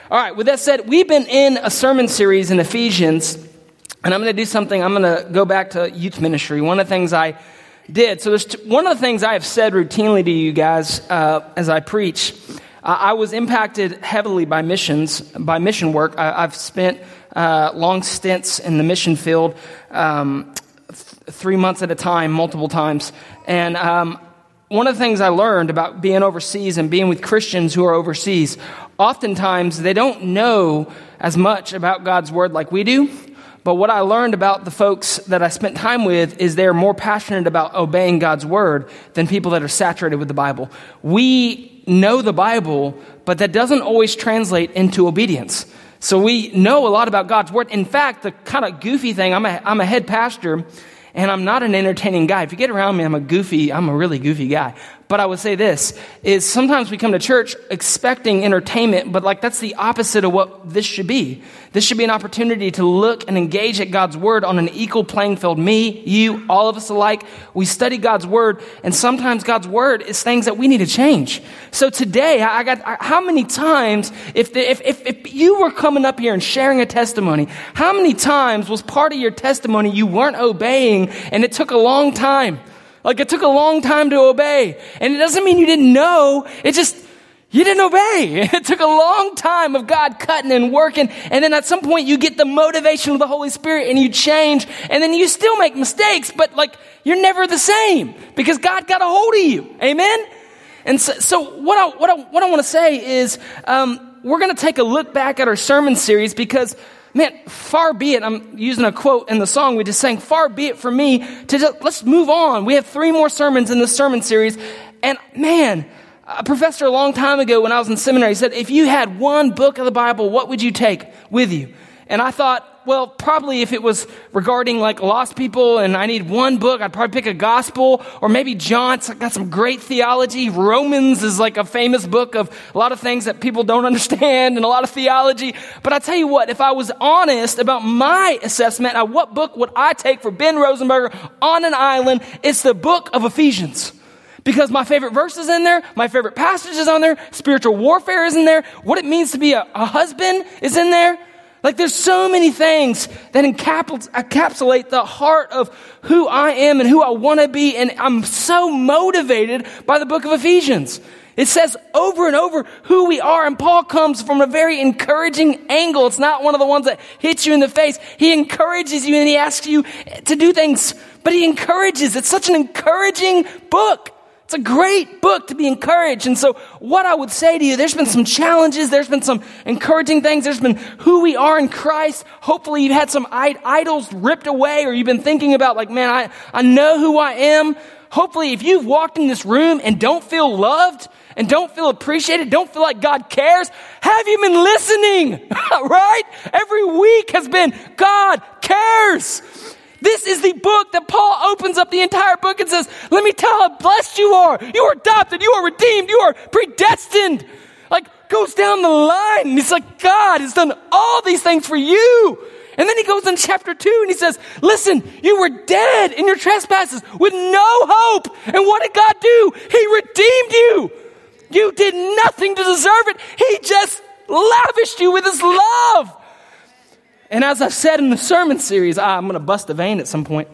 All right, with that said, we've been in a sermon series in Ephesians, and I'm going to do something. I'm going to go back to youth ministry. One of the things I did, so there's one of the things I have said routinely to you guys as I preach. I was impacted heavily by mission work. I've spent long stints in the mission field, 3 months at a time, multiple times. And one of the things I learned about being overseas and being with Christians who are overseas, oftentimes they don't know as much about God's word like we do. But what I learned about the folks that I spent time with is they're more passionate about obeying God's word than people that are saturated with the Bible. We know the Bible, but that doesn't always translate into obedience. So we know a lot about God's word. In fact, the kind of goofy thing, I'm a head pastor, and I'm not an entertaining guy. If you get around me, I'm a really goofy guy. But I would say this, is sometimes we come to church expecting entertainment, but that's the opposite of what this should be. This should be an opportunity to look and engage at God's word on an equal playing field. Me, you, all of us alike. We study God's word, and sometimes God's word is things that we need to change. So today, how many times, if you were coming up here and sharing a testimony, how many times was part of your testimony you weren't obeying, and it took a long time? It took a long time to obey. And it doesn't mean you didn't know. It just, you didn't obey. It took a long time of God cutting and working. And then at some point you get the motivation of the Holy Spirit and you change. And then you still make mistakes, but you're never the same because God got a hold of you. Amen? And so what I want to say is, we're going to take a look back at our sermon series because, man, far be it, I'm using a quote in the song we just sang, far be it from me to let's move on. We have 3 more sermons in this sermon series. And man, a professor a long time ago when I was in seminary said, if you had one book of the Bible, what would you take with you? And I thought, well, probably if it was regarding lost people and I need one book, I'd probably pick a gospel or maybe John. It's got some great theology. Romans is a famous book of a lot of things that people don't understand and a lot of theology. But I tell you what, if I was honest about my assessment of what book would I take for Ben Rosenberger on an island, it's the book of Ephesians. Because my favorite verse is in there, my favorite passage is on there, spiritual warfare is in there, what it means to be a husband is in there. There's so many things that encapsulate the heart of who I am and who I want to be. And I'm so motivated by the book of Ephesians. It says over and over who we are. And Paul comes from a very encouraging angle. It's not one of the ones that hits you in the face. He encourages you and he asks you to do things, but he encourages. It's such an encouraging book. It's a great book to be encouraged. And so what I would say to you, there's been some challenges. There's been some encouraging things. There's been who we are in Christ. Hopefully you've had some idols ripped away or you've been thinking about man, I know who I am. Hopefully if you've walked in this room and don't feel loved and don't feel appreciated, don't feel like God cares, have you been listening? Right? Every week has been God cares. This is the book that Paul opens up the entire book and says, let me tell how blessed you are. You are adopted. You are redeemed. You are predestined. Goes down the line. And he's God has done all these things for you. And then he goes in chapter 2 and he says, listen, you were dead in your trespasses with no hope. And what did God do? He redeemed you. You did nothing to deserve it. He just lavished you with his love. And as I've said in the sermon series, I'm going to bust a vein at some point.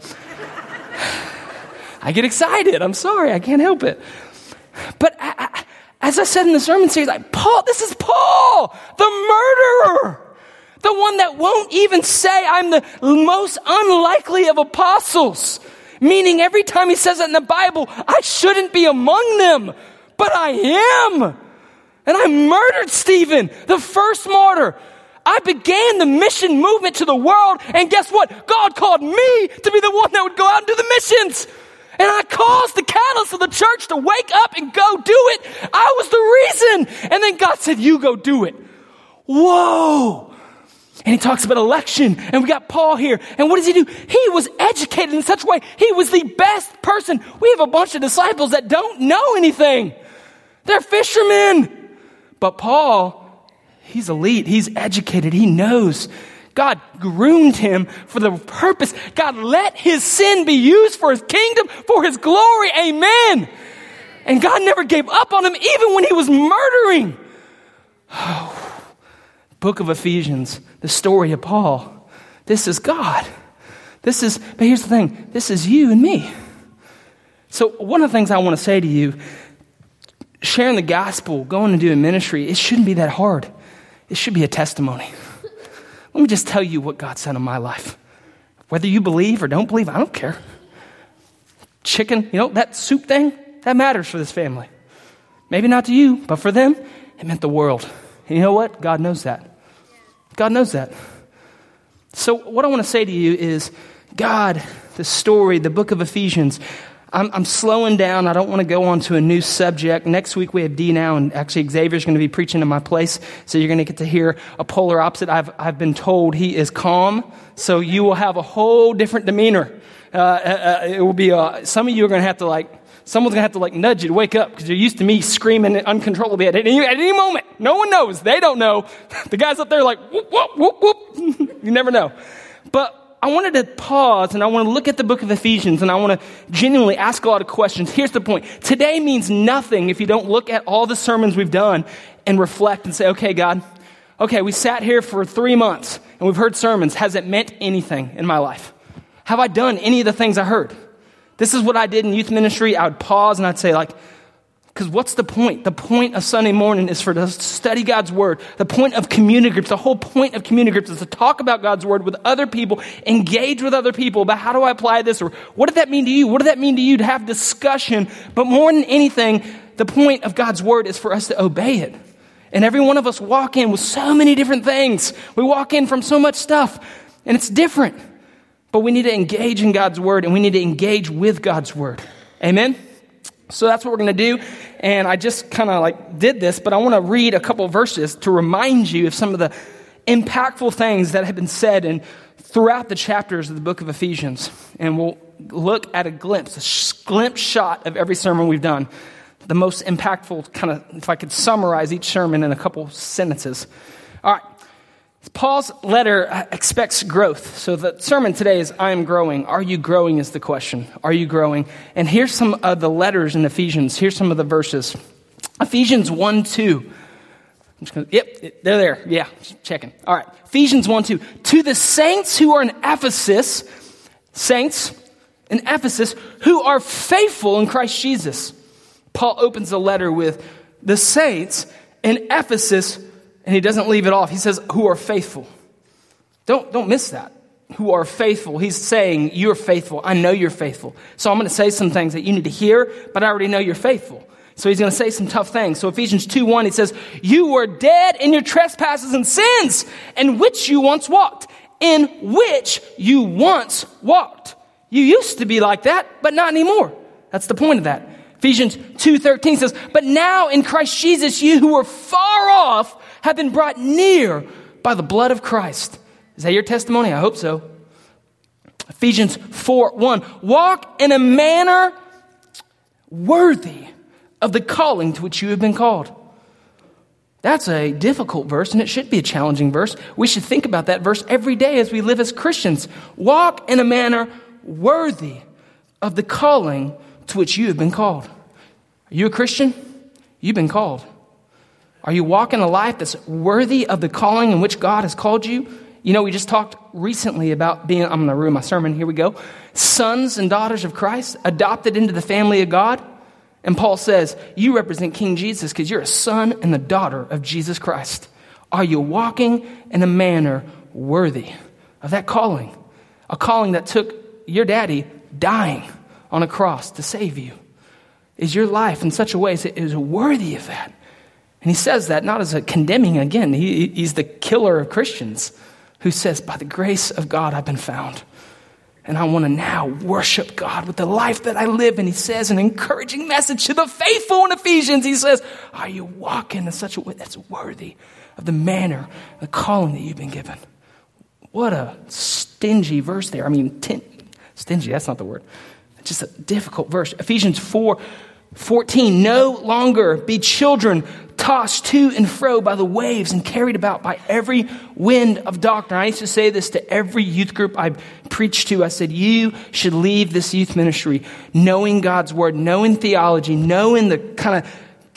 I get excited. I'm sorry. I can't help it. But as I said in the sermon series, this is Paul, the murderer. The one that won't even say I'm the most unlikely of apostles. Meaning every time he says it in the Bible, I shouldn't be among them. But I am. And I murdered Stephen, the first martyr. I began the mission movement to the world, and guess what? God called me to be the one that would go out and do the missions. And I caused the catalyst of the church to wake up and go do it. I was the reason. And then God said, you go do it. Whoa. And he talks about election, and we got Paul here. And what does he do? He was educated in such a way. He was the best person. We have a bunch of disciples that don't know anything. They're fishermen. But Paul, he's elite. He's educated. He knows. God groomed him for the purpose. God let his sin be used for his kingdom, for his glory. Amen. And God never gave up on him even when he was murdering. Oh, book of Ephesians, the story of Paul. This is God. But here's the thing, this is you and me. So one of the things I want to say to you, sharing the gospel, going and doing ministry, it shouldn't be that hard. It should be a testimony. Let me just tell you what God said in my life. Whether you believe or don't believe, I don't care. Chicken, that soup thing, that matters for this family. Maybe not to you, but for them, it meant the world. And you know what? God knows that. God knows that. So what I want to say to you is, God, the story, the book of Ephesians, I'm slowing down. I don't want to go on to a new subject. Next week we have D now, and actually Xavier's going to be preaching in my place, so you're going to get to hear a polar opposite. I've been told he is calm, so you will have a whole different demeanor. It will be, some of you are going to have to someone's going to have to nudge you to wake up, because you're used to me screaming uncontrollably at any moment. No one knows. They don't know. The guy's up there whoop, whoop, whoop, whoop. You never know. But I wanted to pause, and I want to look at the book of Ephesians, and I want to genuinely ask a lot of questions. Here's the point. Today means nothing if you don't look at all the sermons we've done and reflect and say, okay, God, we sat here for 3 months, and we've heard sermons. Has it meant anything in my life? Have I done any of the things I heard? This is what I did in youth ministry. I would pause, and I'd say, because what's the point? The point of Sunday morning is for us to study God's word. The point of community groups, the whole point of community groups is to talk about God's word with other people, engage with other people about how do I apply this, or what did that mean to you? What did that mean to you, to have discussion? But more than anything, the point of God's word is for us to obey it. And every one of us walk in with so many different things. We walk in from so much stuff, and it's different. But we need to engage in God's word, and we need to engage with God's word. Amen? So that's what we're going to do, and I just kind of did this, but I want to read a couple of verses to remind you of some of the impactful things that have been said throughout the chapters of the book of Ephesians, and we'll look at a glimpse shot of every sermon we've done, the most impactful if I could summarize each sermon in a couple sentences. All right. Paul's letter expects growth. So the sermon today is, I am growing. Are you growing is the question. Are you growing? And here's some of the letters in Ephesians. Here's some of the verses. Ephesians 1:2. Yep, they're there. Yeah, just checking. All right. Ephesians 1:2. To the saints who are in Ephesus, who are faithful in Christ Jesus. Paul opens the letter with the saints in Ephesus, and he doesn't leave it off. He says, who are faithful. Don't miss that. Who are faithful. He's saying, you're faithful. I know you're faithful. So I'm going to say some things that you need to hear, but I already know you're faithful. So he's going to say some tough things. So Ephesians 2:1, he says, you were dead in your trespasses and sins, in which you once walked. In which you once walked. You used to be like that, but not anymore. That's the point of that. Ephesians 2:13 says, but now in Christ Jesus, you who were far off have been brought near by the blood of Christ. Is that your testimony? I hope so. Ephesians 4:1, walk in a manner worthy of the calling to which you have been called. That's a difficult verse, and it should be a challenging verse. We should think about that verse every day as we live as Christians. Walk in a manner worthy of the calling to which you have been called. Are you a Christian? You've been called. Are you walking a life that's worthy of the calling in which God has called you? We just talked recently about being, I'm going to ruin my sermon, here we go, sons and daughters of Christ, adopted into the family of God. And Paul says, you represent King Jesus because you're a son and a daughter of Jesus Christ. Are you walking in a manner worthy of that calling? A calling that took your daddy dying on a cross to save you. Is your life in such a way that it is worthy of that? And he says that not as a condemning, again, he's the killer of Christians who says, by the grace of God, I've been found. And I want to now worship God with the life that I live. And he says an encouraging message to the faithful in Ephesians. He says, are you walking in such a way that's worthy of the manner, the calling that you've been given? What a stingy verse there. Stingy, that's not the word. It's just a difficult verse. Ephesians 4:14, no longer be children tossed to and fro by the waves and carried about by every wind of doctrine. I used to say this to every youth group I preached to. I said, you should leave this youth ministry knowing God's word, knowing theology, knowing the kind of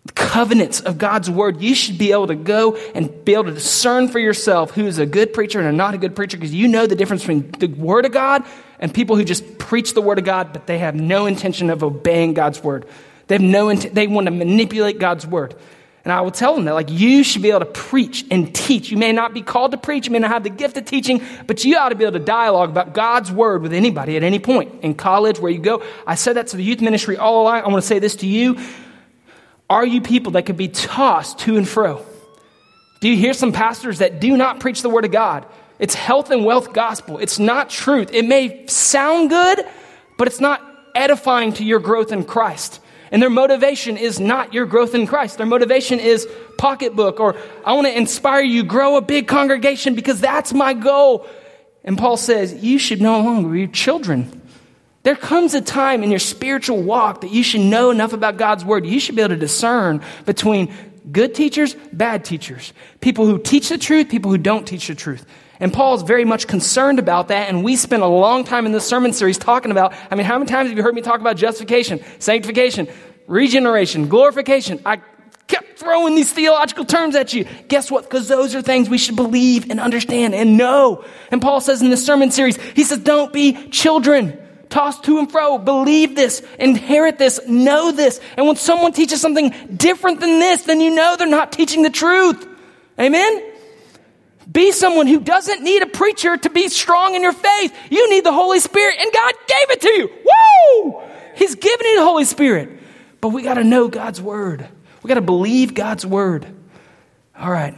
covenants of God's word, you should be able to go and be able to discern for yourself who is a good preacher and a not a good preacher, because you know the difference between the word of God and people who just preach the word of God, but they have no intention of obeying God's word. They want to manipulate God's word. And I will tell them that, like, you should be able to preach and teach. You may not be called to preach, you may not have the gift of teaching, but you ought to be able to dialogue about God's word with anybody at any point. In college, where you go, I said that to the youth ministry all along. I want to say this to you. Are you people that could be tossed to and fro? Do you hear some pastors that do not preach the word of God? It's health and wealth gospel. It's not truth. It may sound good, but it's not edifying to your growth in Christ. And their motivation is not your growth in Christ. Their motivation is pocketbook, or I want to inspire you, grow a big congregation because that's my goal. And Paul says, you should no longer be children. There comes a time in your spiritual walk that you should know enough about God's word. You should be able to discern between good teachers, bad teachers, people who teach the truth, people who don't teach the truth. And Paul is very much concerned about that, and we spent a long time in this sermon series talking about, how many times have you heard me talk about justification, sanctification, regeneration, glorification? I kept throwing these theological terms at you. Guess what? Because those are things we should believe and understand and know. And Paul says in this sermon series, he says, don't be children, tossed to and fro. Believe this, inherit this, know this. And when someone teaches something different than this, then you know they're not teaching the truth. Amen? Be someone who doesn't need a preacher to be strong in your faith. You need the Holy Spirit, and God gave it to you. Woo! He's given you the Holy Spirit. But we got to know God's word. We got to believe God's word. All right.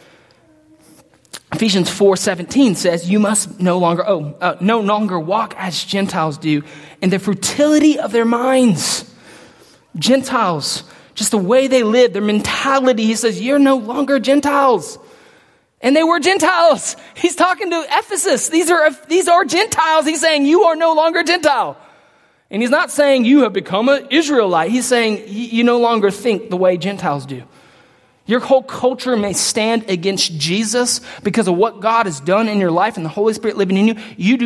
Ephesians 4:17 says, you must no longer walk as Gentiles do in the futility of their minds. Gentiles, just the way they live, their mentality. He says, you're no longer Gentiles. And they were Gentiles. He's talking to Ephesus. These are Gentiles. He's saying, you are no longer Gentile. And he's not saying you have become an Israelite. He's saying you no longer think the way Gentiles do. Your whole culture may stand against Jesus because of what God has done in your life and the Holy Spirit living in you.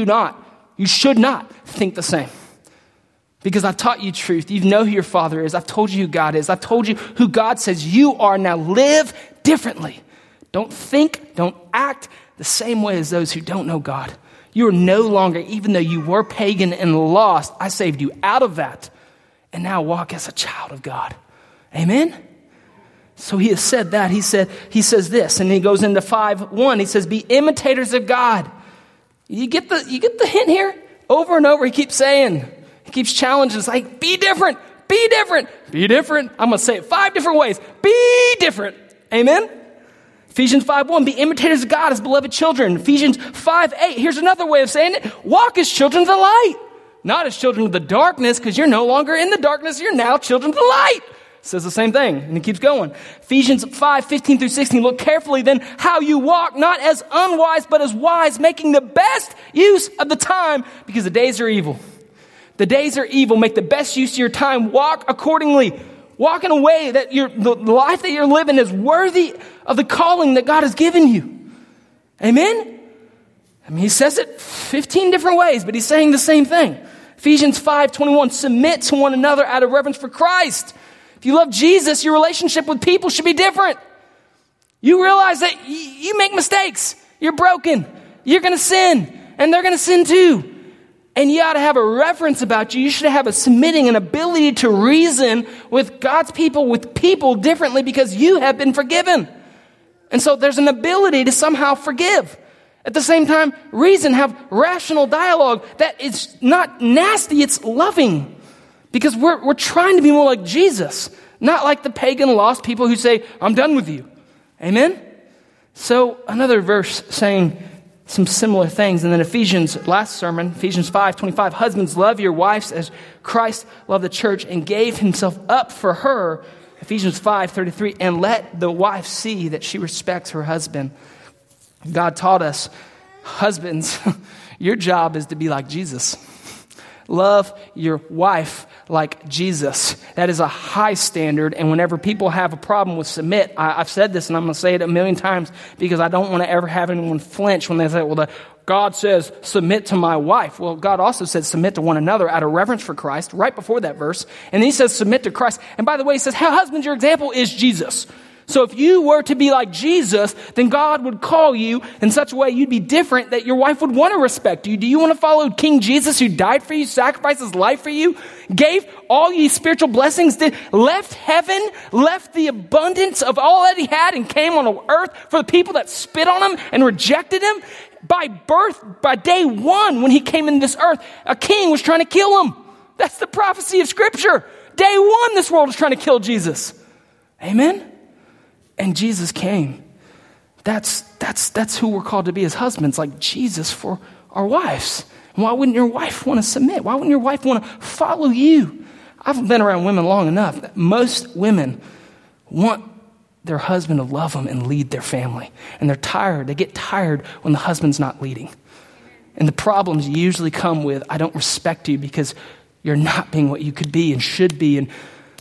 You should not think the same. Because I've taught you truth. You know who your Father is. I've told you who God is. I've told you who God says you are. Now live differently. Don't think, don't act the same way as those who don't know God. You are no longer, even though you were pagan and lost, I saved you out of that. And now walk as a child of God. Amen? So he has said that. He says this, and he goes into 5:1. He says, be imitators of God. You get the hint here? Over and over, he keeps saying, he keeps challenging. It's like, be different, be different, be different. I'm going to say it 5 different ways. Be different. Amen? Ephesians 5:1, be imitators of God as beloved children. Ephesians 5:8, here's another way of saying it. Walk as children of the light, not as children of the darkness, because you're no longer in the darkness. You're now children of the light. It says the same thing, and it keeps going. Ephesians 5:15-16, look carefully then how you walk, not as unwise, but as wise, making the best use of the time, because the days are evil. The days are evil. Make the best use of your time. Walk accordingly. Walk in a way that the life that you're living is worthy of the calling that God has given you. Amen? I mean, he says it 15 different ways, but he's saying the same thing. Ephesians 5:21, submit to one another out of reverence for Christ. If you love Jesus, your relationship with people should be different. You realize that you make mistakes. You're broken. You're going to sin, and they're going to sin too. And you ought to have a reverence about you. You should have a submitting, an ability to reason with God's people, with people differently, because you have been forgiven. And so there's an ability to somehow forgive. At the same time, reason, have rational dialogue that is not nasty, it's loving. Because we're trying to be more like Jesus, not like the pagan lost people who say, I'm done with you. Amen? So another verse saying some similar things. And then Ephesians, last sermon, Ephesians 5:25, husbands, love your wives as Christ loved the church and gave himself up for her. Ephesians 5:33, and let the wife see that she respects her husband. God taught us, husbands, your job is to be like Jesus. Love your wife like Jesus. That is a high standard. And whenever people have a problem with submit, I've said this and I'm going to say it a million times because I don't want to ever have anyone flinch when they say, well, God says submit to my wife. Well, God also said submit to one another out of reverence for Christ right before that verse. And then he says submit to Christ. And by the way, he says, hey, husband, your example is Jesus. So if you were to be like Jesus, then God would call you in such a way you'd be different that your wife would want to respect you. Do you want to follow King Jesus who died for you, sacrificed his life for you, gave all ye spiritual blessings, left heaven, left the abundance of all that he had and came on earth for the people that spit on him and rejected him? By birth, by day one when he came into this earth, a king was trying to kill him. That's the prophecy of Scripture. Day one, this world was trying to kill Jesus. Amen? And Jesus came. That's who we're called to be as husbands, like Jesus for our wives. And why wouldn't your wife want to submit? Why wouldn't your wife want to follow you? I've been around women long enough that most women want their husband to love them and lead their family. And they're tired. They get tired when the husband's not leading. And the problems usually come with, I don't respect you because you're not being what you could be and should be. And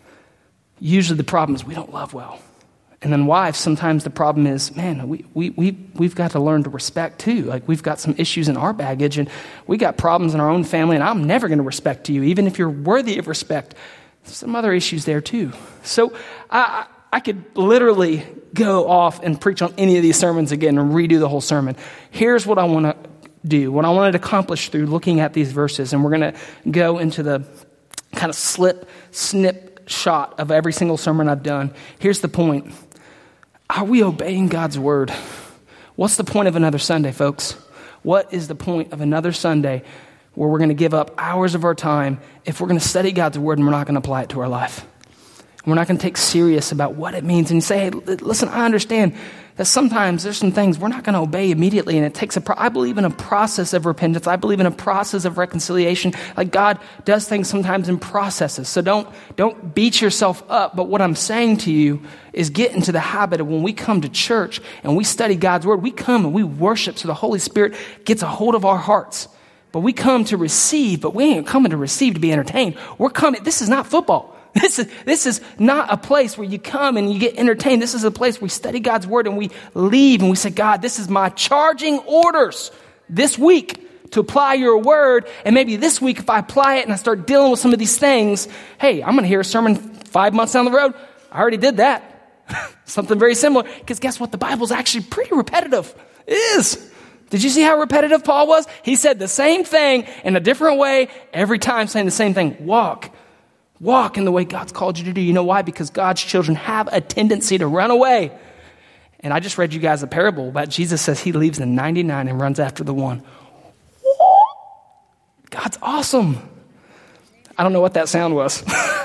usually the problem is we don't love well. And then wives, sometimes the problem is, man, we've got to learn to respect too. Like we've got some issues in our baggage and we got problems in our own family and I'm never going to respect you. Even if you're worthy of respect, some other issues there too. So I could literally go off and preach on any of these sermons again and redo the whole sermon. Here's what I want to do, what I wanted to accomplish through looking at these verses. And we're going to go into the kind of snip shot of every single sermon I've done. Here's the point. Are we obeying God's word? What's the point of another Sunday, folks? What is the point of another Sunday where we're going to give up hours of our time if we're going to study God's word and we're not going to apply it to our life? We're not going to take serious about what it means and say, hey, listen, I understand that sometimes there's some things we're not going to obey immediately, and it takes I believe in a process of repentance. I believe in a process of reconciliation. Like God does things sometimes in processes. So don't beat yourself up. But what I'm saying to you is get into the habit of when we come to church and we study God's word, we come and we worship so the Holy Spirit gets a hold of our hearts. But we come to receive, but we ain't coming to receive to be entertained. We're coming, this is not football. This is not a place where you come and you get entertained. This is a place where we study God's word and we leave and we say, God, this is my charging orders this week to apply your word. And maybe this week, if I apply it and I start dealing with some of these things, hey, I'm going to hear a sermon 5 months down the road. I already did that. Something very similar. Because guess what? The Bible's actually pretty repetitive. It is. Did you see how repetitive Paul was? He said the same thing in a different way every time, saying the same thing. Walk in the way God's called you to do. You know why? Because God's children have a tendency to run away. And I just read you guys a parable about Jesus says he leaves the 99 and runs after the one. God's awesome. I don't know what that sound was.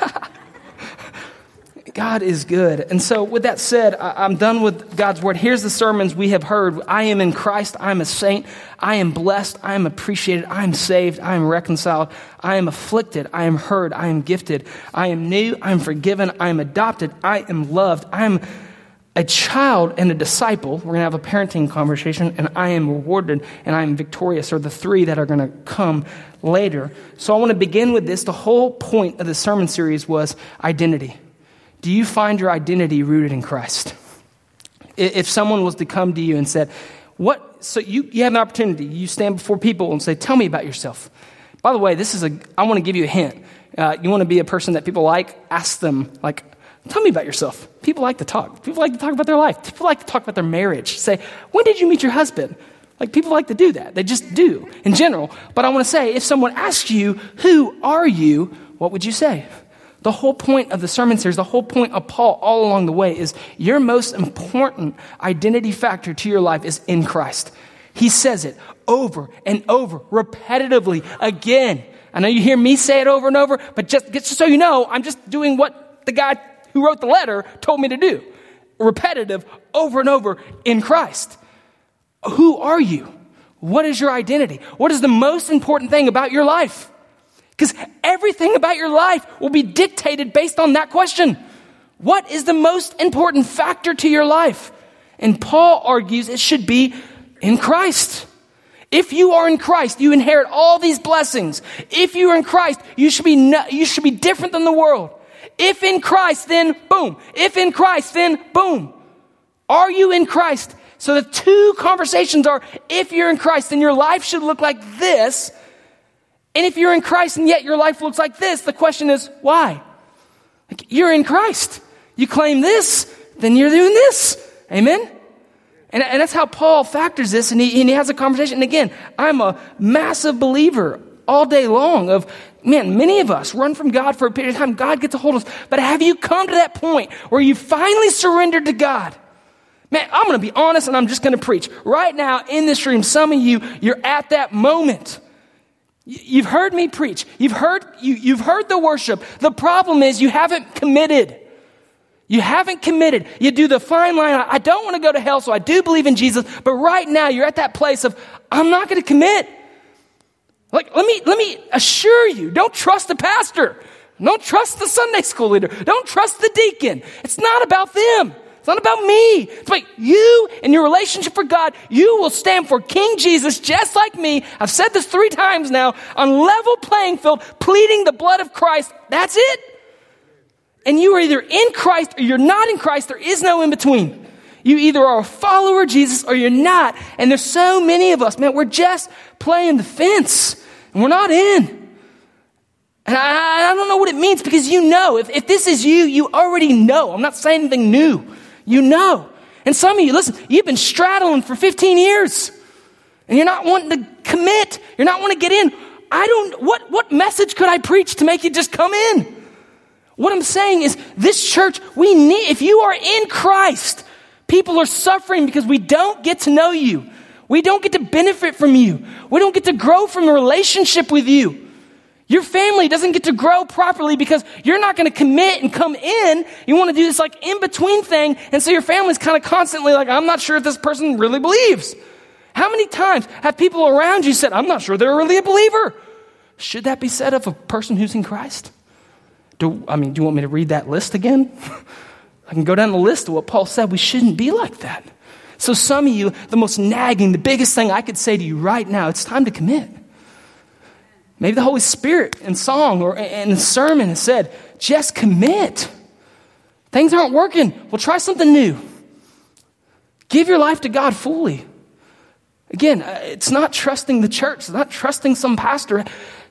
God is good. And so with that said, I'm done with God's word. Here's the sermons we have heard. I am in Christ. I am a saint. I am blessed. I am appreciated. I am saved. I am reconciled. I am afflicted. I am heard. I am gifted. I am new. I am forgiven. I am adopted. I am loved. I am a child and a disciple. We're going to have a parenting conversation. And I am rewarded and I am victorious, are the three that are going to come later. So I want to begin with this. The whole point of the sermon series was identity. Do you find your identity rooted in Christ? If someone was to come to you and said, so you have an opportunity, you stand before people and say, tell me about yourself. By the way, I want to give you a hint. You want to be a person that people like, ask them, like, tell me about yourself. People like to talk. People like to talk about their life. People like to talk about their marriage. Say, when did you meet your husband? Like, people like to do that. They just do in general. But I want to say, if someone asks you, who are you? What would you say? The whole point of the sermon series, the whole point of Paul all along the way is your most important identity factor to your life is in Christ. He says it over and over, repetitively, again. I know you hear me say it over and over, but just so you know, I'm just doing what the guy who wrote the letter told me to do. Repetitive, over and over, in Christ. Who are you? What is your identity? What is the most important thing about your life? Because everything about your life will be dictated based on that question. What is the most important factor to your life? And Paul argues it should be in Christ. If you are in Christ, you inherit all these blessings. If you are in Christ, you should be different than the world. If in Christ, then boom. If in Christ, then boom. Are you in Christ? So the two conversations are, if you're in Christ, then your life should look like this. And if you're in Christ and yet your life looks like this, the question is, why? Like, you're in Christ. You claim this, then you're doing this. Amen? And that's how Paul factors this, and he has a conversation. And again, I'm a massive believer all day long of, man, many of us run from God for a period of time. God gets a hold of us. But have you come to that point where you finally surrendered to God? Man, I'm going to be honest, and I'm just going to preach. Right now in this room, some of you, you're at that moment. You've heard me preach. You've heard the worship. The problem is you haven't committed. You haven't committed. You do the fine line. I don't want to go to hell, so I do believe in Jesus. But right now, you're at that place of, I'm not going to commit. Like, let me assure you, don't trust the pastor. Don't trust the Sunday school leader. Don't trust the deacon. It's not about them. It's not about me. It's about you and your relationship for God. You will stand for King Jesus just like me. I've said this 3 times now, on level playing field, pleading the blood of Christ. That's it. And you are either in Christ or you're not in Christ. There is no in between. You either are a follower of Jesus or you're not. And there's so many of us, man, we're just playing the fence and we're not in. And I don't know what it means, because you know, if this is you, you already know. I'm not saying anything new. You know. And some of you, listen, you've been straddling for 15 years and you're not wanting to commit. You're not wanting to get in. What message could I preach to make you just come in? What I'm saying is, this church, if you are in Christ, people are suffering because we don't get to know you. We don't get to benefit from you. We don't get to grow from a relationship with you. Your family doesn't get to grow properly because you're not going to commit and come in. You want to do this like in-between thing, and so your family's kind of constantly like, I'm not sure if this person really believes. How many times have people around you said, I'm not sure they're really a believer? Should that be said of a person who's in Christ? Do you want me to read that list again? I can go down the list of what Paul said. We shouldn't be like that. So some of you, the most nagging, the biggest thing I could say to you right now, it's time to commit. Maybe the Holy Spirit in song or in sermon has said, just commit. Things aren't working. Well, try something new. Give your life to God fully. Again, it's not trusting the church. It's not trusting some pastor.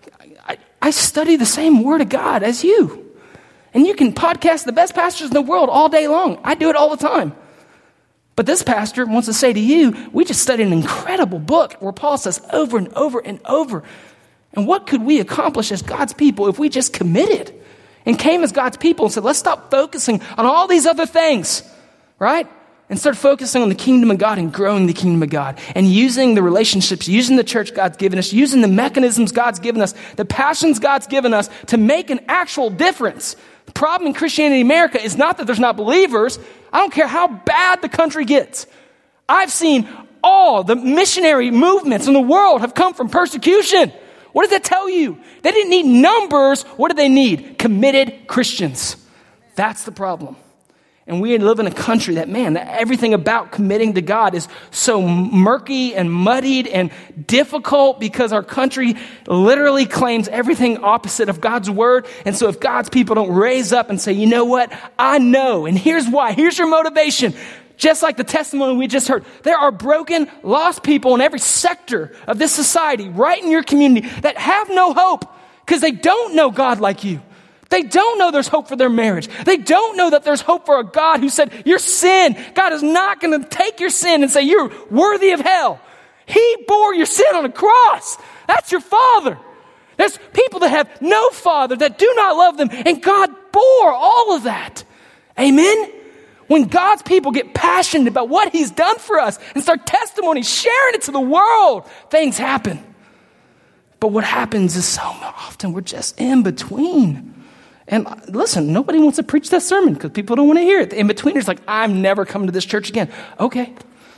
I study the same word of God as you. And you can podcast the best pastors in the world all day long. I do it all the time. But this pastor wants to say to you, we just studied an incredible book where Paul says over and over and over. And what could we accomplish as God's people if we just committed and came as God's people and said, let's stop focusing on all these other things, right? And start focusing on the kingdom of God and growing the kingdom of God and using the relationships, using the church God's given us, using the mechanisms God's given us, the passions God's given us to make an actual difference. The problem in Christianity in America is not that there's not believers. I don't care how bad the country gets. I've seen all the missionary movements in the world have come from persecution. What does that tell you? They didn't need numbers. What did they need? Committed Christians. That's the problem. And we live in a country that, man, everything about committing to God is so murky and muddied and difficult because our country literally claims everything opposite of God's word. And so if God's people don't raise up and say, you know what? I know. And here's why. Here's your motivation. Just like the testimony we just heard, there are broken, lost people in every sector of this society, right in your community, that have no hope because they don't know God like you. They don't know there's hope for their marriage. They don't know that there's hope for a God who said, your sin, God is not going to take your sin and say, you're worthy of hell. He bore your sin on a cross. That's your Father. There's people that have no Father, that do not love them, and God bore all of that. Amen? When God's people get passionate about what He's done for us and start testimony, sharing it to the world, things happen. But what happens is so often we're just in between. And listen, nobody wants to preach that sermon because people don't want to hear it. The in-betweener's like, I'm never coming to this church again. Okay,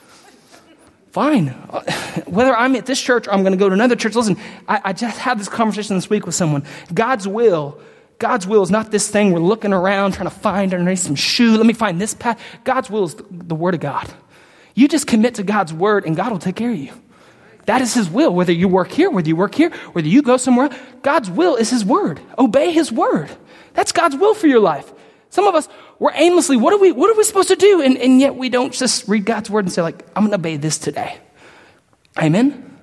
fine. Whether I'm at this church or I'm going to go to another church, listen, I just had this conversation this week with someone. God's will is not this thing we're looking around trying to find underneath some shoe. Let me find this path. God's will is the word of God. You just commit to God's word and God will take care of you. That is his will. Whether you work here, whether you go somewhere, God's will is his word. Obey his word. That's God's will for your life. Some of us, we're aimlessly, what are we supposed to do? And yet we don't just read God's word and say, like, I'm going to obey this today. Amen?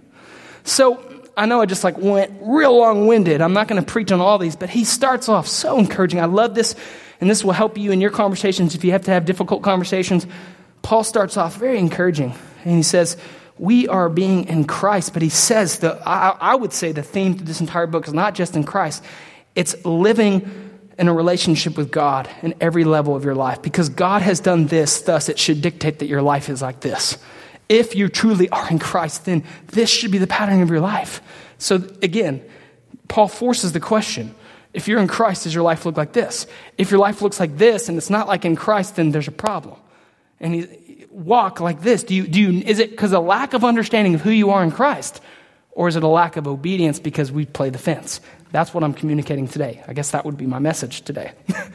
So I know I just went real long-winded. I'm not going to preach on all these, but he starts off so encouraging. I love this, and this will help you in your conversations if you have to have difficult conversations. Paul starts off very encouraging, and he says, we are being in Christ, but he says, I would say the theme to this entire book is not just in Christ. It's living in a relationship with God in every level of your life, because God has done this, thus it should dictate that your life is like this. If you truly are in Christ, then this should be the pattern of your life. So again, Paul forces the question, if you're in Christ, does your life look like this? If your life looks like this and it's not like in Christ, then there's a problem. And he walk like this. Is it because of a lack of understanding of who you are in Christ? Or is it a lack of obedience because we play the fence? That's what I'm communicating today. I guess that would be my message today.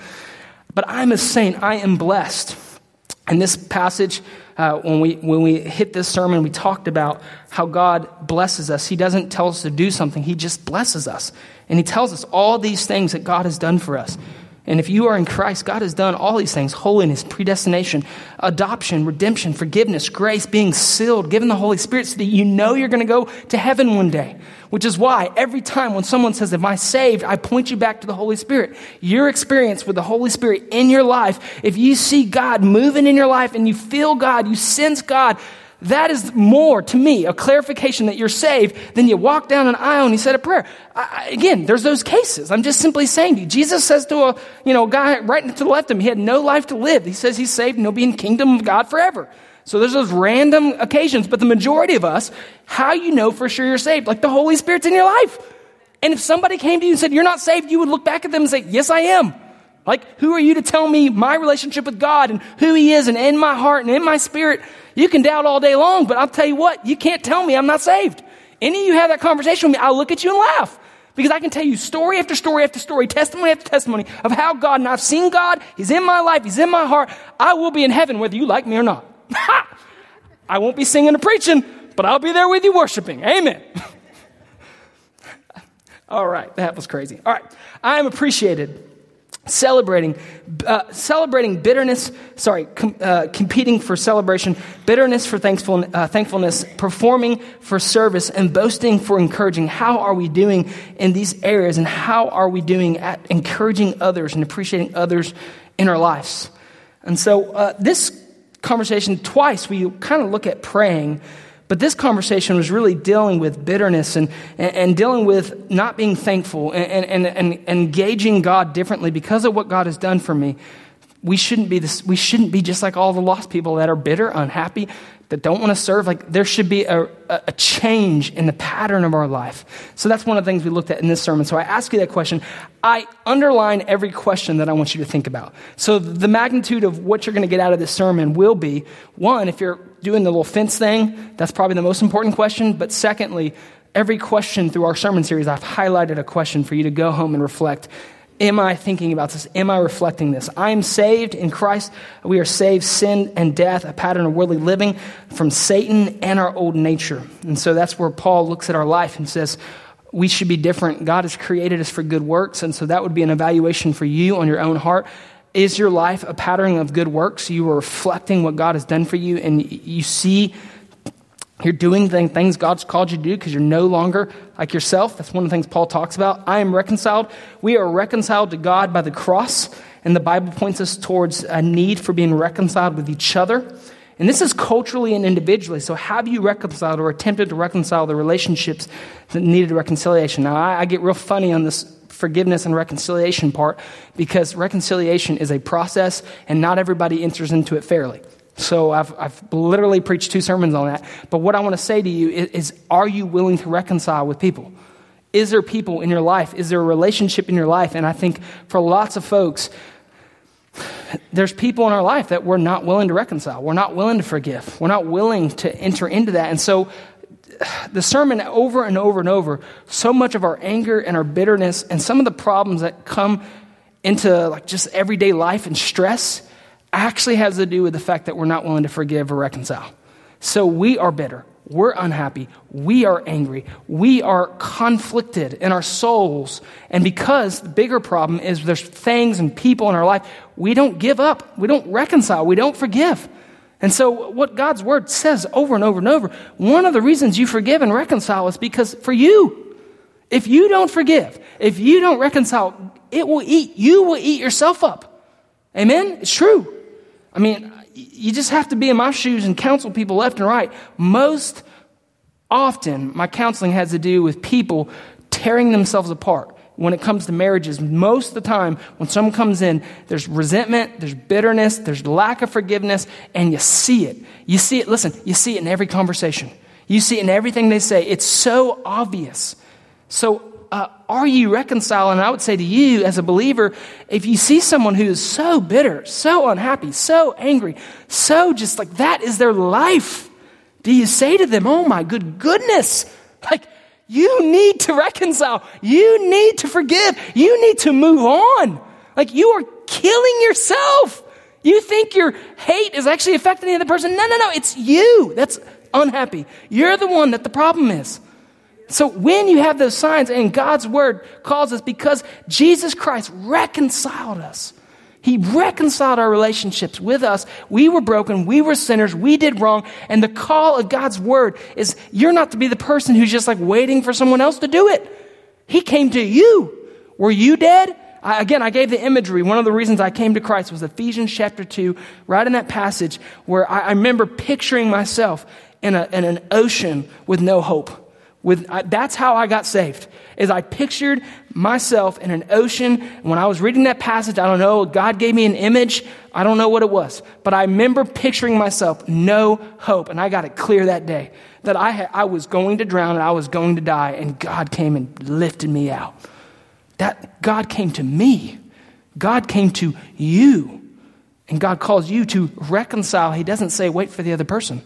But I'm a saint. I am blessed. In this passage, when we hit this sermon, we talked about how God blesses us. He doesn't tell us to do something. He just blesses us. And he tells us all these things that God has done for us. And if you are in Christ, God has done all these things: holiness, predestination, adoption, redemption, forgiveness, grace, being sealed, given the Holy Spirit so that you know you're going to go to heaven one day. Which is why every time when someone says, am I saved? I point you back to the Holy Spirit. Your experience with the Holy Spirit in your life, if you see God moving in your life and you feel God, you sense God, that is more, to me, a clarification that you're saved than you walk down an aisle and you said a prayer. Again, there's those cases. I'm just simply saying to you. Jesus says to a guy right to the left of him, he had no life to live. He says he's saved and he'll be in the kingdom of God forever. So there's those random occasions, but the majority of us, how you know for sure you're saved? Like the Holy Spirit's in your life. And if somebody came to you and said, you're not saved, you would look back at them and say, yes, I am. Like, who are you to tell me my relationship with God and who he is and in my heart and in my spirit? You can doubt all day long, but I'll tell you what, you can't tell me I'm not saved. Any of you have that conversation with me, I'll look at you and laugh. Because I can tell you story after story after story, testimony after testimony of how God, and I've seen God, he's in my life, he's in my heart. I will be in heaven whether you like me or not. I won't be singing or preaching, but I'll be there with you worshiping. Amen. All right, that was crazy. All right, I am appreciated. Celebrating bitterness, competing for celebration, bitterness for thankfulness, performing for service, and boasting for encouraging. How are we doing in these areas, and how are we doing at encouraging others and appreciating others in our lives? And so this conversation, twice we kind of look at praying, but this conversation was really dealing with bitterness and dealing with not being thankful and engaging God differently because of what God has done for me. We shouldn't be just like all the lost people that are bitter, unhappy, that don't want to serve. Like, there should be a change in the pattern of our life. So that's one of the things we looked at in this sermon. So I ask you that question. I underline every question that I want you to think about. So the magnitude of what you're going to get out of this sermon will be, one, if you're doing the little fence thing, that's probably the most important question. But secondly, every question through our sermon series, I've highlighted a question for you to go home and reflect. Am I thinking about this? Am I reflecting this? I am saved in Christ. We are saved, sin and death, a pattern of worldly living from Satan and our old nature. And so that's where Paul looks at our life and says, we should be different. God has created us for good works. And so that would be an evaluation for you on your own heart. Is your life a pattern of good works? You are reflecting what God has done for you, and you see you're doing things God's called you to do because you're no longer like yourself. That's one of the things Paul talks about. I am reconciled. We are reconciled to God by the cross, and the Bible points us towards a need for being reconciled with each other. And this is culturally and individually. So have you reconciled or attempted to reconcile the relationships that needed reconciliation? Now, I get real funny on this forgiveness and reconciliation part because reconciliation is a process, and not everybody enters into it fairly. So I've literally preached 2 sermons on that. But what I want to say to you is, are you willing to reconcile with people? Is there people in your life? Is there a relationship in your life? And I think for lots of folks, there's people in our life that we're not willing to reconcile. We're not willing to forgive. We're not willing to enter into that. And so the sermon over and over and over, so much of our anger and our bitterness and some of the problems that come into like just everyday life and stress actually has to do with the fact that we're not willing to forgive or reconcile. So we are bitter. We're unhappy. We are angry. We are conflicted in our souls. And because the bigger problem is there's things and people in our life, we don't give up. We don't reconcile. We don't forgive. And so what God's word says over and over and over, one of the reasons you forgive and reconcile is because for you, if you don't forgive, if you don't reconcile, you will eat yourself up. Amen? It's true. I mean, you just have to be in my shoes and counsel people left and right. Most often, my counseling has to do with people tearing themselves apart. When it comes to marriages, most of the time, when someone comes in, there's resentment, there's bitterness, there's lack of forgiveness, and you see it. You see it, listen, you see it in every conversation. You see it in everything they say. It's so obvious. So, are you reconciling? And I would say to you as a believer, if you see someone who is so bitter, so unhappy, so angry, so just like that is their life, do you say to them, oh my goodness, like you need to reconcile, you need to forgive, you need to move on. Like you are killing yourself. You think your hate is actually affecting the other person. No, it's you that's unhappy. You're the one that the problem is. So when you have those signs, and God's word calls us, because Jesus Christ reconciled us. He reconciled our relationships with us. We were broken. We were sinners. We did wrong. And the call of God's word is you're not to be the person who's just like waiting for someone else to do it. He came to you. Were you dead? I gave the imagery. One of the reasons I came to Christ was Ephesians chapter 2, right in that passage where I remember picturing myself in an ocean with no hope. That's how I got saved, is I pictured myself in an ocean. When I was reading that passage, I don't know, God gave me an image. I don't know what it was. But I remember picturing myself, no hope. And I got it clear that day that I was going to drown and I was going to die. And God came and lifted me out. That God came to me. God came to you. And God calls you to reconcile. He doesn't say wait for the other person.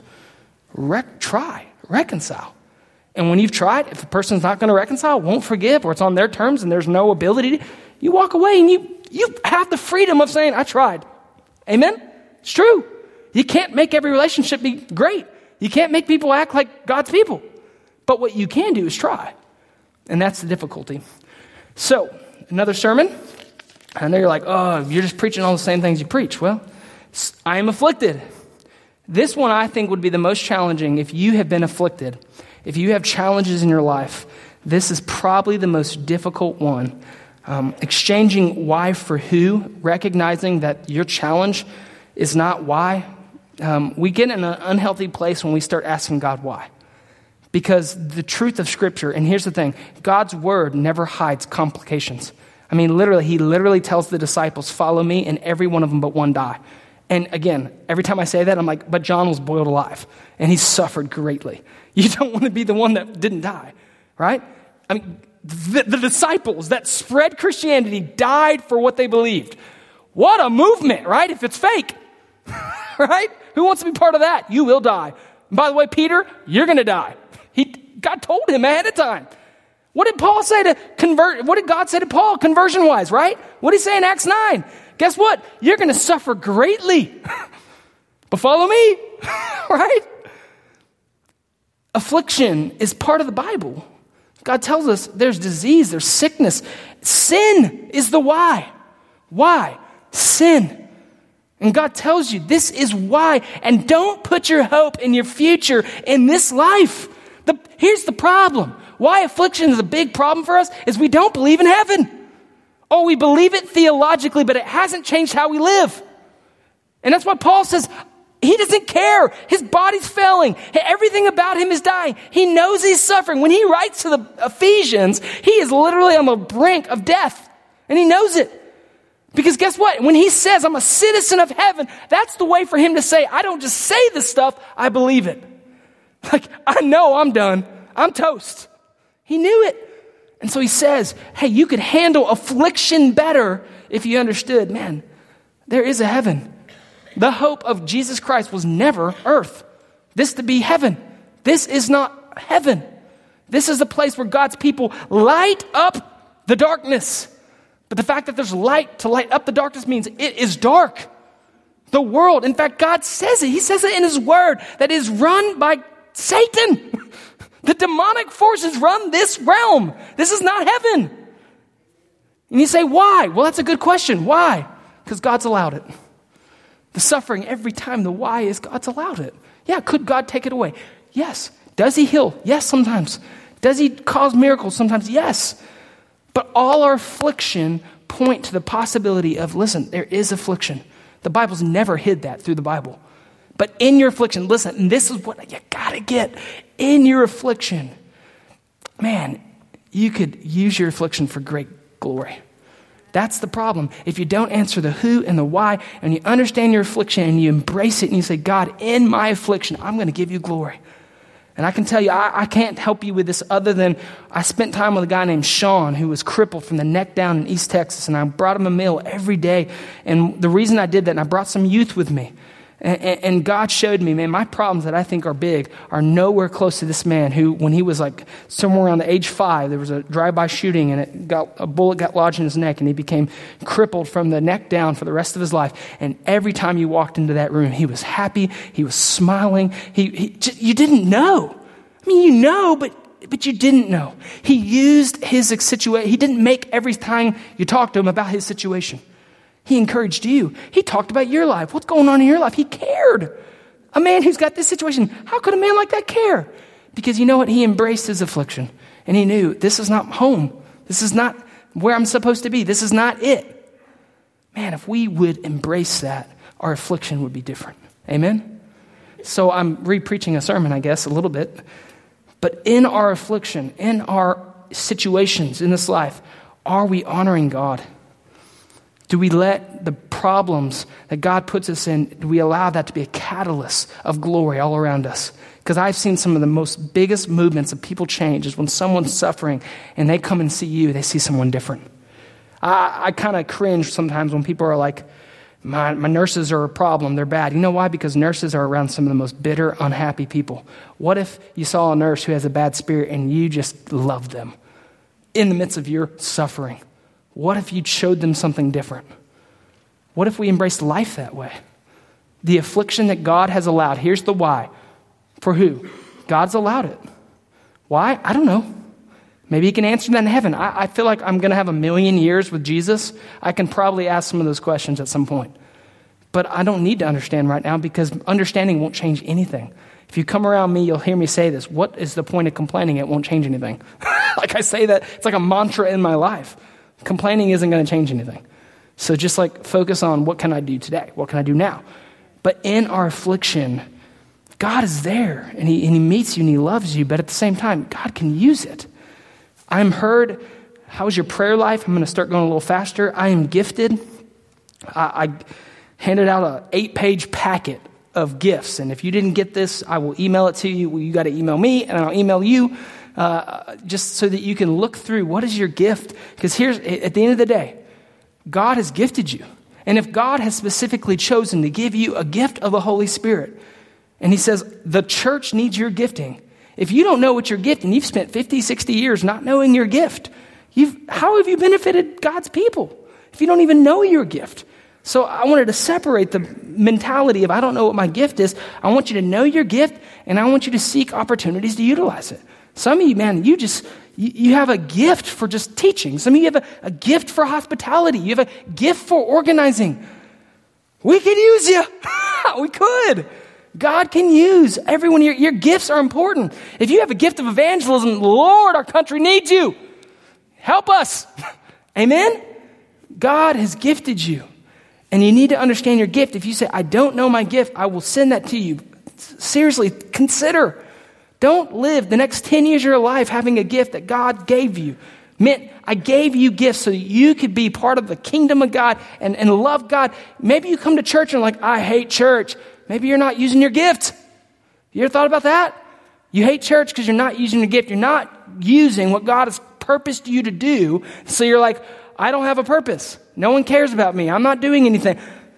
Reconcile. And when you've tried, if the person's not going to reconcile, won't forgive, or it's on their terms and there's no ability, you walk away and you have the freedom of saying, I tried. Amen? It's true. You can't make every relationship be great. You can't make people act like God's people. But what you can do is try. And that's the difficulty. So, another sermon. I know you're like, oh, you're just preaching all the same things you preach. Well, I am afflicted. This one I think would be the most challenging if you have been afflicted. If you have challenges in your life, this is probably the most difficult one. Exchanging why for who, recognizing that your challenge is not why. We get in an unhealthy place when we start asking God why. Because the truth of Scripture, and here's the thing, God's word never hides complications. I mean, he literally tells the disciples, follow me, and every one of them but one die. And again, every time I say that, I'm like, but John was boiled alive, and he suffered greatly. You don't want to be the one that didn't die, right? I mean, the disciples that spread Christianity died for what they believed. What a movement, right? If it's fake, right? Who wants to be part of that? You will die. And by the way, Peter, you're going to die. God told him ahead of time. What did Paul say to convert? What did God say to Paul conversion-wise, right? What did he say in Acts 9? Guess what? You're going to suffer greatly. But follow me, right? Affliction is part of the Bible. God tells us there's disease, there's sickness. Sin is the why. Why? Sin. And God tells you this is why. And don't put your hope in your future in this life. Here's the problem. Why affliction is a big problem for us is we don't believe in heaven. Oh, we believe it theologically, but it hasn't changed how we live. And that's why Paul says, he doesn't care. His body's failing. Everything about him is dying. He knows he's suffering. When he writes to the Ephesians, he is literally on the brink of death. And he knows it. Because guess what? When he says, I'm a citizen of heaven, that's the way for him to say, I don't just say this stuff, I believe it. Like, I know I'm done. I'm toast. He knew it. And so he says, hey, you could handle affliction better if you understood, man, there is a heaven. The hope of Jesus Christ was never earth. This to be heaven. This is not heaven. This is a place where God's people light up the darkness. But the fact that there's light to light up the darkness means it is dark. The world, in fact, God says it. He says it in his word that is run by Satan. The demonic forces run this realm. This is not heaven. And you say, why? Well, that's a good question. Why? Because God's allowed it. The suffering every time, the why is God's allowed it. Yeah, could God take it away? Yes. Does he heal? Yes, sometimes. Does he cause miracles? Sometimes, yes. But all our affliction point to the possibility of, listen, there is affliction. The Bible's never hid that through the Bible. But in your affliction, listen, and this is what you gotta get. In your affliction, man, you could use your affliction for great glory. That's the problem. If you don't answer the who and the why, and you understand your affliction and you embrace it and you say, God, in my affliction, I'm going to give you glory. And I can tell you, I can't help you with this other than I spent time with a guy named Sean who was crippled from the neck down in East Texas, and I brought him a meal every day. And the reason I did that, and I brought some youth with me, and God showed me, man, my problems that I think are big are nowhere close to this man who, when he was like somewhere around the age 5, there was a drive-by shooting and a bullet got lodged in his neck and he became crippled from the neck down for the rest of his life. And every time you walked into that room, he was happy, he was smiling. You didn't know. I mean, you know, but you didn't know. He used his situation. He didn't make every time you talked to him about his situation. He encouraged you. He talked about your life. What's going on in your life? He cared. A man who's got this situation, how could a man like that care? Because you know what? He embraced his affliction. And he knew, this is not home. This is not where I'm supposed to be. This is not it. Man, if we would embrace that, our affliction would be different. Amen? So I'm re-preaching a sermon, I guess, a little bit. But in our affliction, in our situations in this life, are we honoring God? Do we let the problems that God puts us in, do we allow that to be a catalyst of glory all around us? Because I've seen some of the most biggest movements of people change is when someone's suffering and they come and see you, they see someone different. I kind of cringe sometimes when people are like, my nurses are a problem, they're bad. You know why? Because nurses are around some of the most bitter, unhappy people. What if you saw a nurse who has a bad spirit and you just love them in the midst of your suffering? What if you showed them something different? What if we embraced life that way? The affliction that God has allowed. Here's the why. For who? God's allowed it. Why? I don't know. Maybe he can answer that in heaven. I feel like I'm going to have 1,000,000 years with Jesus. I can probably ask some of those questions at some point. But I don't need to understand right now because understanding won't change anything. If you come around me, you'll hear me say this. What is the point of complaining? It won't change anything. Like I say that, it's like a mantra in my life. Complaining isn't going to change anything. So just like focus on what can I do today? What can I do now? But in our affliction, God is there and he meets you and he loves you. But at the same time, God can use it. I'm heard. How's your prayer life? I'm going to start going a little faster. I am gifted. I handed out an 8-page packet of gifts. And if you didn't get this, I will email it to you. Well, you got to email me and I'll email you. Just so that you can look through what is your gift. Because here's, at the end of the day, God has gifted you. And if God has specifically chosen to give you a gift of the Holy Spirit, and he says, the church needs your gifting. If you don't know what you're gifting, you've spent 50, 60 years not knowing your gift. How have you benefited God's people if you don't even know your gift? So I wanted to separate the mentality of I don't know what my gift is. I want you to know your gift, and I want you to seek opportunities to utilize it. Some of you, man, you have a gift for just teaching. Some of you have a gift for hospitality. You have a gift for organizing. We could use you. We could. God can use everyone. Your gifts are important. If you have a gift of evangelism, Lord, our country needs you. Help us. Amen? God has gifted you. And you need to understand your gift. If you say, I don't know my gift, I will send that to you. Seriously, consider. Don't live the next 10 years of your life having a gift that God gave you. I gave you gifts so that you could be part of the kingdom of God and love God. Maybe you come to church and like, I hate church. Maybe you're not using your gift. You ever thought about that? You hate church because you're not using your gift. You're not using what God has purposed you to do. So you're like, I don't have a purpose. No one cares about me. I'm not doing anything.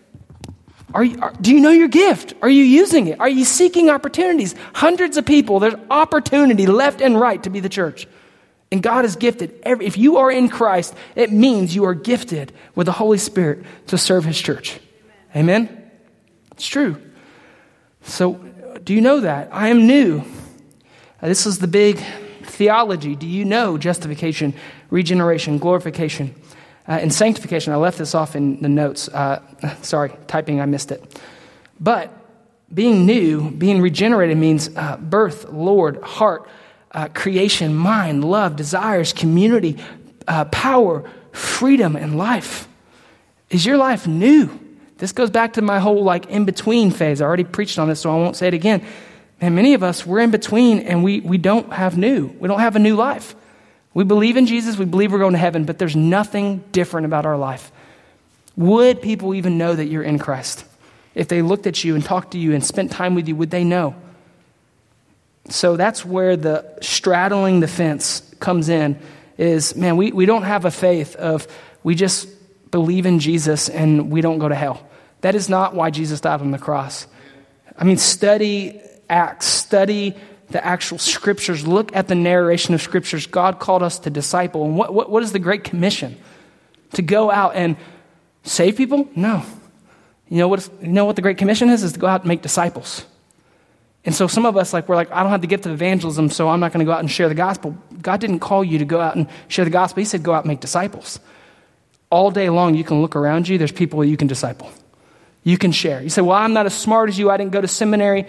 Do you know your gift? Are you using it? Are you seeking opportunities? Hundreds of people, there's opportunity left and right to be the church. And God is gifted. If you are in Christ, it means you are gifted with the Holy Spirit to serve his church. Amen? It's true. So do you know that? I am new. This is the big theology. Do you know justification, regeneration, glorification, and sanctification? I left this off in the notes. Sorry, typing, I missed it. But being new, being regenerated means birth, Lord, heart, creation, mind, love, desires, community, power, freedom, and life. Is your life new? This goes back to my whole in-between phase. I already preached on this, so I won't say it again. And many of us, we're in between, and we don't have new. We don't have a new life. We believe in Jesus. We believe we're going to heaven, but there's nothing different about our life. Would people even know that you're in Christ? If they looked at you and talked to you and spent time with you, would they know? So that's where the straddling the fence comes in is, man, we don't have a faith of we just believe in Jesus and we don't go to hell. That is not why Jesus died on the cross. I mean, study Acts, study the actual scriptures, look at the narration of scriptures. God called us to disciple. And what is the Great Commission? To go out and save people? No. You know what the Great Commission is to go out and make disciples. And so some of us, we're like, I don't have the gift of evangelism, so I'm not going to go out and share the gospel. God didn't call you to go out and share the gospel. He said, go out and make disciples. All day long, you can look around you. There's people you can disciple. You can share. You say, well, I'm not as smart as you. I didn't go to seminary.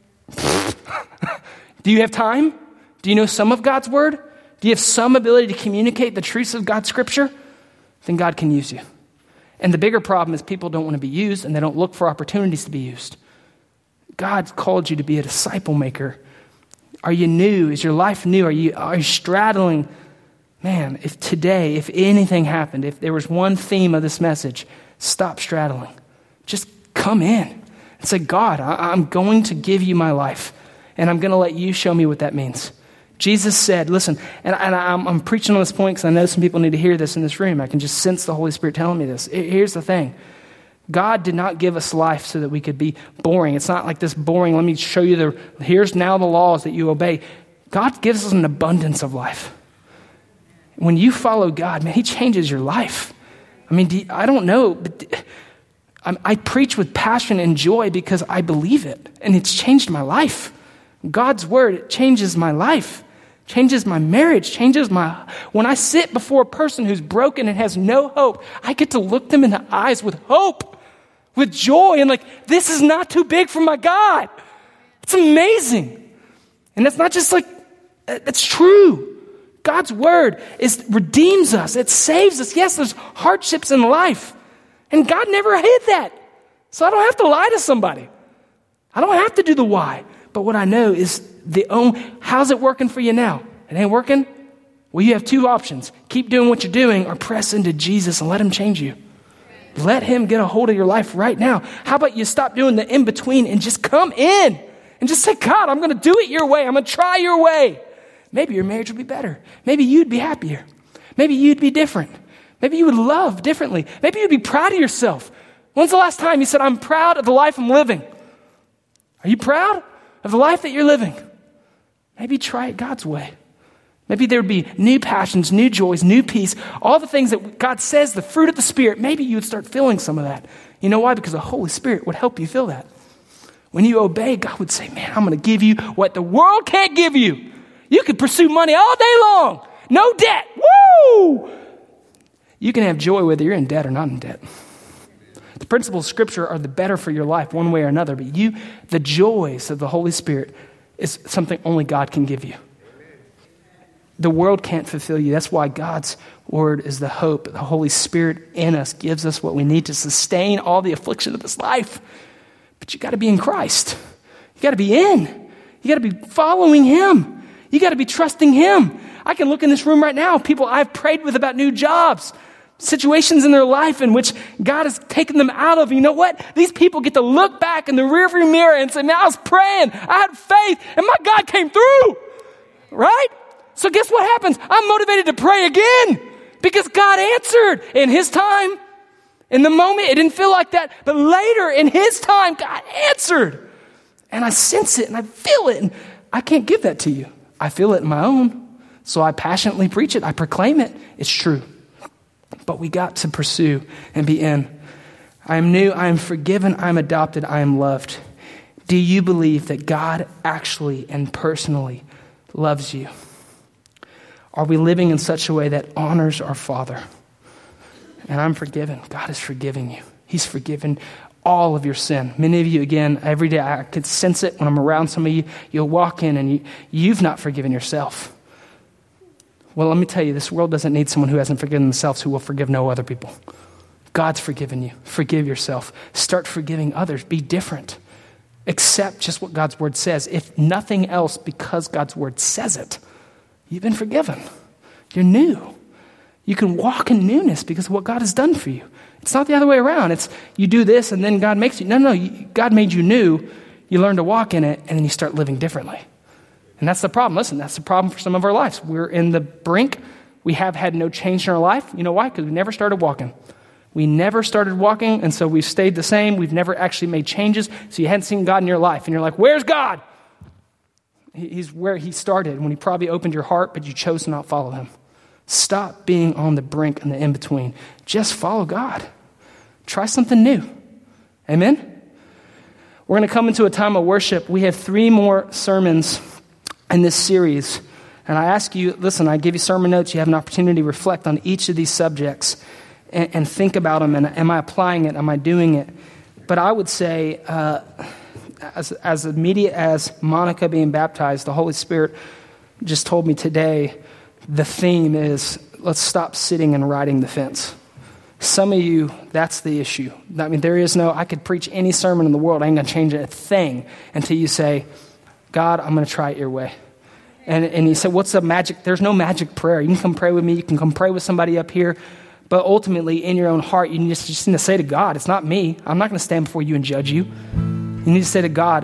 Do you have time? Do you know some of God's word? Do you have some ability to communicate the truths of God's scripture? Then God can use you. And the bigger problem is people don't want to be used and they don't look for opportunities to be used. God's called you to be a disciple maker. Are you new? Is your life new? Are you straddling? Man, if anything happened, if there was one theme of this message, stop straddling. Just come in and say, God, I'm going to give you my life, and I'm going to let you show me what that means. Jesus said, listen, and I'm preaching on this point because I know some people need to hear this in this room. I can just sense the Holy Spirit telling me this. Here's the thing. God did not give us life so that we could be boring. It's not like this boring, let me show you here's now the laws that you obey. God gives us an abundance of life. When you follow God, man, he changes your life. I mean, I don't know, but I preach with passion and joy because I believe it, and it's changed my life. God's word, it changes my life, changes my marriage, when I sit before a person who's broken and has no hope, I get to look them in the eyes with hope, with joy, and this is not too big for my God. It's amazing. And it's not just it's true. God's word redeems us. It saves us. Yes, there's hardships in life. And God never hid that. So I don't have to lie to somebody. I don't have to do the why. But what I know is how's it working for you now? It ain't working? Well, you have two options. Keep doing what you're doing or press into Jesus and let him change you. Let him get a hold of your life right now. How about you stop doing the in-between and just come in and just say, God, I'm going to do it your way. I'm going to try your way. Maybe your marriage will be better. Maybe you'd be happier. Maybe you'd be different. Maybe you would love differently. Maybe you'd be proud of yourself. When's the last time you said, I'm proud of the life I'm living? Are you proud of the life that you're living? Maybe try it God's way. Maybe there would be new passions, new joys, new peace, all the things that God says, the fruit of the Spirit. Maybe you would start feeling some of that. You know why? Because the Holy Spirit would help you feel that. When you obey, God would say, man, I'm going to give you what the world can't give you. You could pursue money all day long. No debt. Woo! You can have joy whether you're in debt or not in debt. The principles of Scripture are the better for your life one way or another, but the joys of the Holy Spirit is something only God can give you. The world can't fulfill you. That's why God's word is the hope. The Holy Spirit in us gives us what we need to sustain all the affliction of this life. But you got to be in Christ. You got to be in. You got to be following him. You got to be trusting him. I can look in this room right now, people I've prayed with about new jobs, situations in their life in which God has taken them out of. You know what? These people get to look back in the rearview mirror and say, man, I was praying, I had faith, and my God came through. Right? So guess what happens? I'm motivated to pray again because God answered in his time. In the moment, it didn't feel like that. But later, in his time, God answered. And I sense it and I feel it. And I can't give that to you. I feel it in my own. So I passionately preach it. I proclaim it. It's true. But we got to pursue and be in. I am new, I am forgiven, I am adopted, I am loved. Do you believe that God actually and personally loves you? Are we living in such a way that honors our Father? And I'm forgiven. God is forgiving you. He's forgiven all of your sin. Many of you, again, every day I could sense it when I'm around some of you. You'll walk in and you've not forgiven yourself. Well, let me tell you, this world doesn't need someone who hasn't forgiven themselves who will forgive no other people. God's forgiven you. Forgive yourself. Start forgiving others. Be different. Accept just what God's word says. If nothing else, because God's word says it, you've been forgiven. You're new. You can walk in newness because of what God has done for you. It's not the other way around. It's you do this and then God makes you. No, God made you new. You learn to walk in it and then you start living differently. And that's the problem. Listen, that's the problem for some of our lives. We're in the brink. We have had no change in our life. You know why? Because we never started walking. We never started walking, and so we've stayed the same. We've never actually made changes. So you hadn't seen God in your life, and you're like, where's God? He's where he started, when he probably opened your heart, but you chose to not follow him. Stop being on the brink and the in-between. Just follow God. Try something new. Amen? We're going to come into a time of worship. We have 3 more sermons in this series. And I ask you, listen, I give you sermon notes. You have an opportunity to reflect on each of these subjects and think about them. And am I applying it? Am I doing it? But I would say, as immediate as Monica being baptized, the Holy Spirit just told me today, the theme is, let's stop sitting and riding the fence. Some of you, that's the issue. I mean, I could preach any sermon in the world. I ain't going to change a thing until you say, God, I'm going to try it your way. And you say, what's the magic? There's no magic prayer. You can come pray with me. You can come pray with somebody up here. But ultimately, in your own heart, you just need to say to God, it's not me. I'm not going to stand before you and judge you. You need to say to God,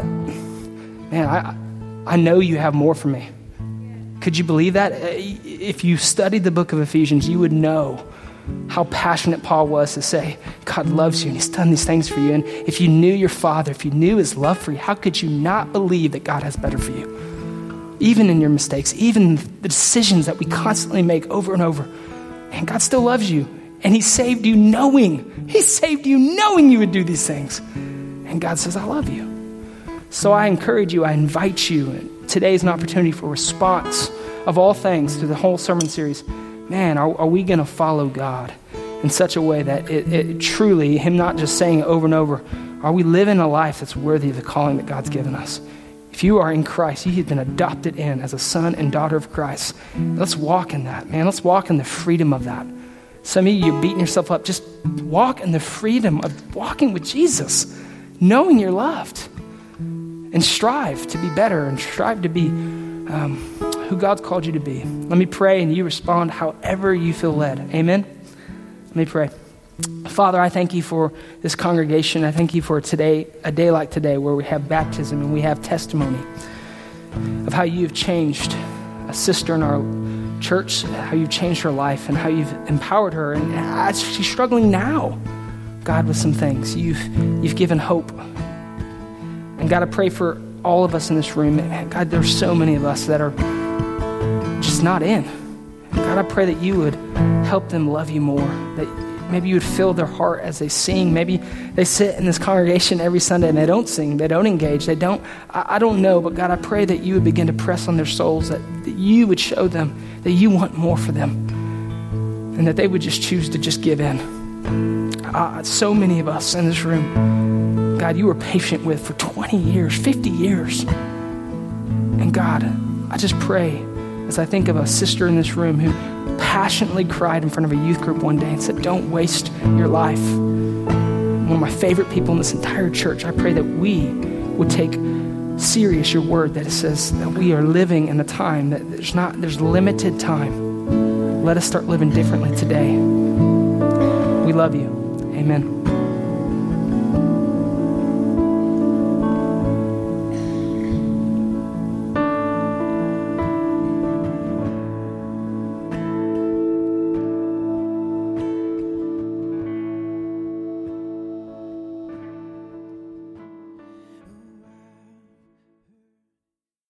man, I know you have more for me. Could you believe that? If you studied the book of Ephesians, you would know how passionate Paul was to say, God loves you and he's done these things for you. And if you knew your Father, if you knew his love for you, how could you not believe that God has better for you? Even in your mistakes, even the decisions that we constantly make over and over. And God still loves you. And he saved you knowing you would do these things. And God says, I love you. So I encourage you, I invite you. And today is an opportunity for response of all things through the whole sermon series. Man, are we going to follow God in such a way that it truly, him not just saying it over and over, are we living a life that's worthy of the calling that God's given us? If you are in Christ, you have been adopted in as a son and daughter of Christ. Let's walk in that, man. Let's walk in the freedom of that. Some of you, you're beating yourself up. Just walk in the freedom of walking with Jesus, knowing you're loved. And strive to be better and strive to be who God's called you to be. Let me pray and you respond however you feel led. Amen? Let me pray. Father, I thank you for this congregation. I thank you for today, a day like today where we have baptism and we have testimony of how you've changed a sister in our church, how you've changed her life and how you've empowered her. And as she's struggling now, God, with some things, you've given hope. And God, I pray for all of us in this room. And God, there's so many of us that are just not in. And God, I pray that you would help them love you more, that maybe you would fill their heart as they sing. Maybe they sit in this congregation every Sunday and they don't sing, they don't engage, I don't know, but God, I pray that you would begin to press on their souls, that you would show them that you want more for them and that they would just choose to just give in. So many of us in this room, God, you were patient with for 20 years, 50 years. And God, I just pray as I think of a sister in this room who passionately cried in front of a youth group one day and said, don't waste your life. One of my favorite people in this entire church, I pray that we would take serious your word that it says that we are living in a time that there's limited time. Let us start living differently today. We love you. Amen.